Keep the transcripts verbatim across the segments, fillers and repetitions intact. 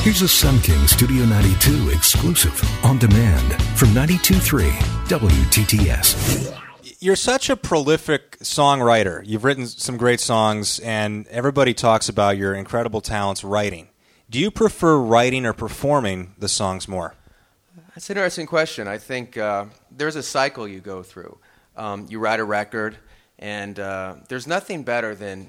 Here's a Sun King Studio ninety-two exclusive on demand from ninety-two point three W T T S. You're such a prolific songwriter. You've written some great songs, and everybody talks about your incredible talents writing. Do you prefer writing or performing the songs more? That's an interesting question. I think uh, there's a cycle you go through. Um, you write a record, and uh, there's nothing better than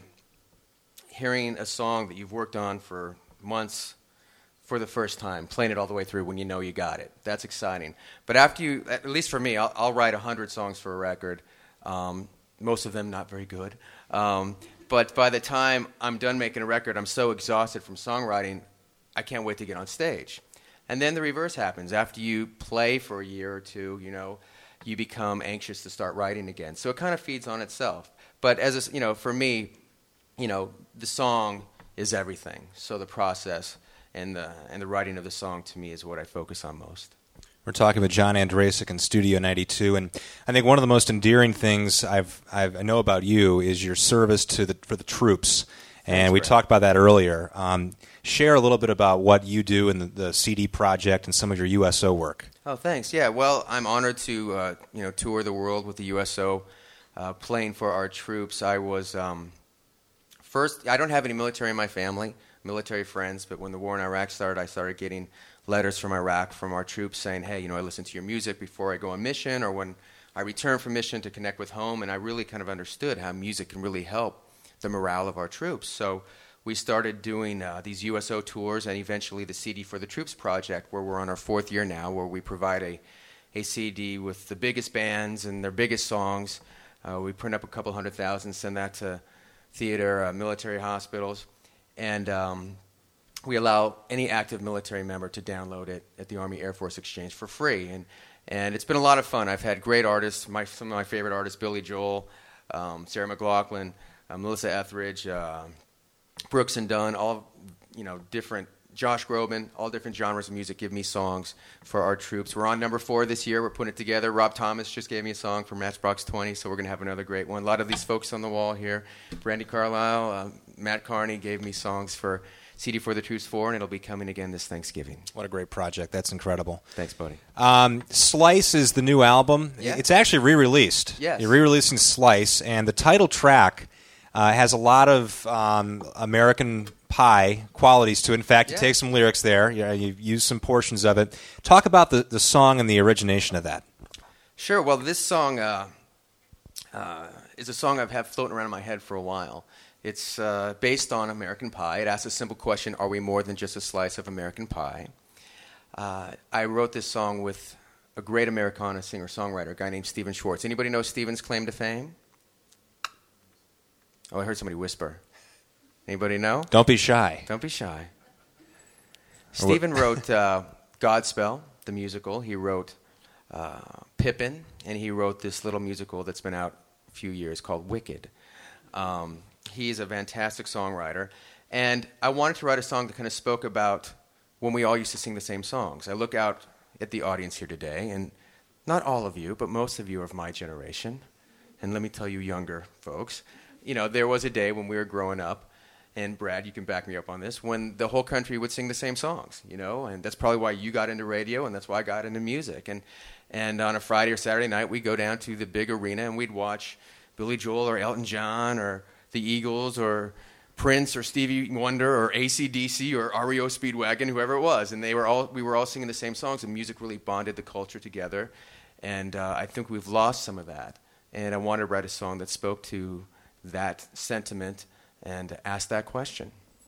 hearing a song that you've worked on for months for the first time, playing it all the way through when you know you got it. That's exciting. But after you, at least for me, I'll, I'll write one hundred songs for a record, um, most of them not very good. Um, but by the time I'm done making a record, I'm so exhausted from songwriting, I can't wait to get on stage. And then the reverse happens. After you play for a year or two, you know, you become anxious to start writing again. So it kind of feeds on itself. But as a, you know, for me, you know, the song is everything. So the process and the and the writing of the song to me is what I focus on most. We're talking with John Andrasik in Studio ninety-two, and I think one of the most endearing things I've, I've I know about you is your service to the for the troops, and That's we right. talked about that earlier. Um, share a little bit about what you do in the, the C D project and some of your U S O work. Oh, thanks. Yeah, well, I'm honored to uh, you know tour the world with the U S O, uh, playing for our troops. I was um, first. I don't have any military in my family. Military friends, but when the war in Iraq started, I started getting letters from Iraq from our troops saying, hey, you know, I listen to your music before I go on mission or when I return from mission to connect with home, and I really kind of understood how music can really help the morale of our troops. So we started doing uh, these U S O tours and eventually the C D for the Troops project, where we're on our fourth year now, where we provide a, a C D with the biggest bands and their biggest songs. Uh, we print up a couple hundred thousand, send that to theater, uh, military hospitals. And um, we allow any active military member to download it at the Army Air Force Exchange for free. And and it's been a lot of fun. I've had great artists, my, some of my favorite artists, Billy Joel, um, Sarah McLachlan, uh, Melissa Etheridge, uh, Brooks and Dunn, all you know, different, Josh Groban, all different genres of music give me songs for our troops. We're on number four this year. We're putting it together. Rob Thomas just gave me a song for Matchbox twenty, so we're going to have another great one. A lot of these folks on the wall here. Brandy Carlisle, uh, Matt Carney gave me songs for C D for the Troops four, and it'll be coming again this Thanksgiving. What a great project. That's incredible. Thanks, buddy. Um, Slice is the new album. Yeah. It's actually re-released. Yes. You're re-releasing Slice, and the title track uh, has a lot of um, American Pie qualities to it. In fact, you Yeah. take some lyrics there. You, you use some portions of it. Talk about the, the song and the origination of that. Sure. Well, this song uh, uh, is a song I've had floating around in my head for a while. It's uh, based on American Pie. It asks a simple question, are we more than just a slice of American pie? Uh, I wrote this song with a great Americana singer-songwriter, a guy named Stephen Schwartz. Anybody know Stephen's claim to fame? Oh, I heard somebody whisper. Anybody know? Don't be shy. Don't be shy. Stephen wrote uh, Godspell, the musical. He wrote uh, Pippin, and he wrote this little musical that's been out a few years called Wicked. Um, he's a fantastic songwriter, and I wanted to write a song that kind of spoke about when we all used to sing the same songs. I look out at the audience here today, and not all of you, but most of you are of my generation. And let me tell you, younger folks, you know, there was a day when we were growing up, and Brad, you can back me up on this, when the whole country would sing the same songs, you know, and that's probably why you got into radio, and that's why I got into music. And and on a Friday or Saturday night, we'd go down to the big arena, and we'd watch Billy Joel or Elton John or the Eagles or Prince or Stevie Wonder or A C D C or R E O Speedwagon, whoever it was, and they were all we were all singing the same songs, and music really bonded the culture together. And uh, I think we've lost some of that, and I wanted to write a song that spoke to that sentiment and ask that question.